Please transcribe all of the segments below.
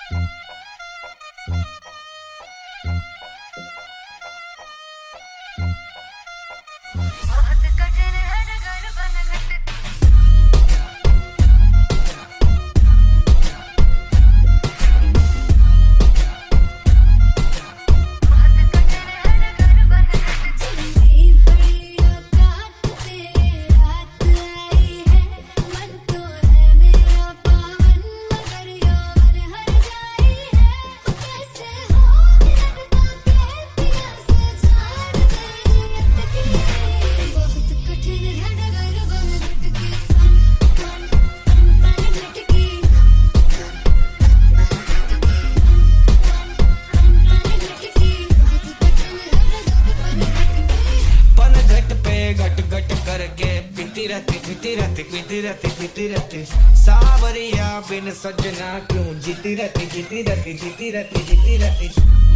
पीती रहती सावरिया बिन सजना क्यों जीती रहती जीती रहती जीती रहती जीती रहती।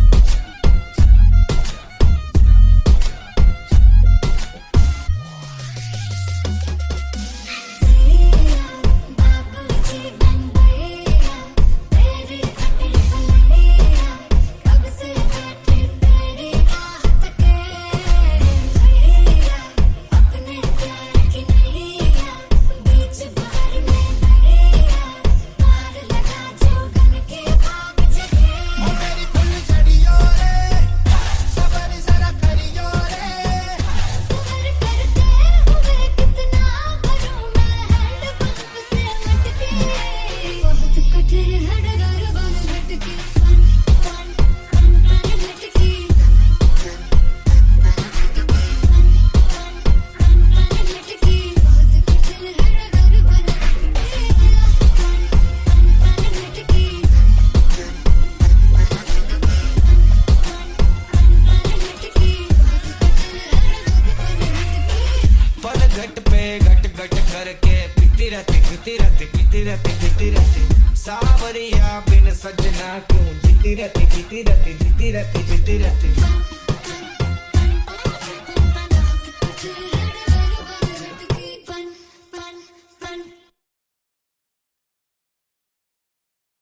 पीती रहती सावरिया बिन सजना क्यों जीती रहती जीती रहती जीती रहती जीती रहती।